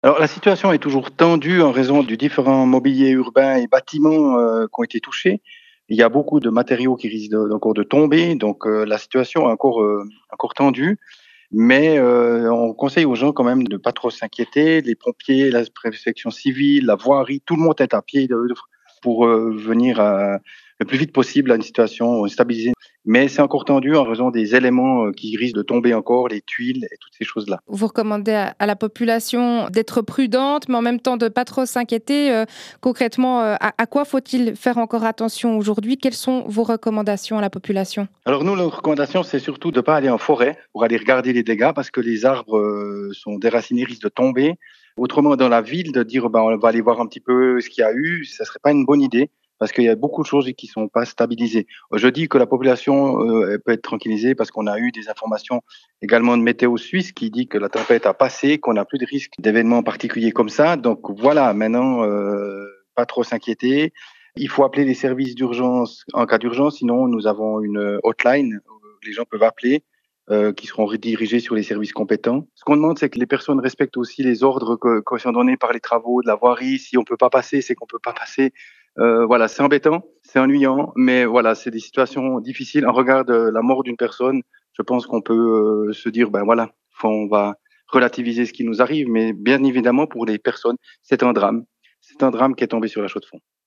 Alors la situation est toujours tendue en raison du différents mobiliers urbains et bâtiments, qui ont été touchés. Il y a beaucoup de matériaux qui risquent encore de tomber, donc la situation est encore tendue. Mais on conseille aux gens quand même de pas trop s'inquiéter. Les pompiers, la protection civile, la voirie, tout le monde est à pied de pour, venir le plus vite possible à une situation stabilisée. Mais c'est encore tendu en raison des éléments, qui risquent de tomber encore, les tuiles et toutes ces choses-là. Vous recommandez à la population d'être prudente, mais en même temps de pas trop s'inquiéter. Concrètement, à quoi faut-il faire encore attention aujourd'hui? Quelles sont vos recommandations à la population? Alors nous, nos recommandations, c'est surtout de ne pas aller en forêt pour aller regarder les dégâts parce que les arbres, sont déracinés, risquent de tomber. Autrement, dans la ville, de dire: «Ben, on va aller voir un petit peu ce qu'il y a eu», ça serait pas une bonne idée parce qu'il y a beaucoup de choses qui sont pas stabilisées. Je dis que la population, elle peut être tranquillisée parce qu'on a eu des informations également de Météo Suisse qui dit que la tempête a passé, qu'on n'a plus de risque d'événements particuliers comme ça. Donc voilà, maintenant, pas trop s'inquiéter. Il faut appeler les services d'urgence en cas d'urgence, sinon nous avons une hotline où les gens peuvent appeler, qui seront redirigés sur les services compétents. Ce qu'on demande, c'est que les personnes respectent aussi les ordres que sont donnés par les travaux, de la voirie. Si on peut pas passer, c'est qu'on peut pas passer. Voilà, c'est embêtant, c'est ennuyant, mais voilà, c'est des situations difficiles. En regard de la mort d'une personne, je pense qu'on peut, se dire: «Ben voilà, on va relativiser ce qui nous arrive», mais bien évidemment pour les personnes, c'est un drame. C'est un drame qui est tombé sur la chaux de fonds.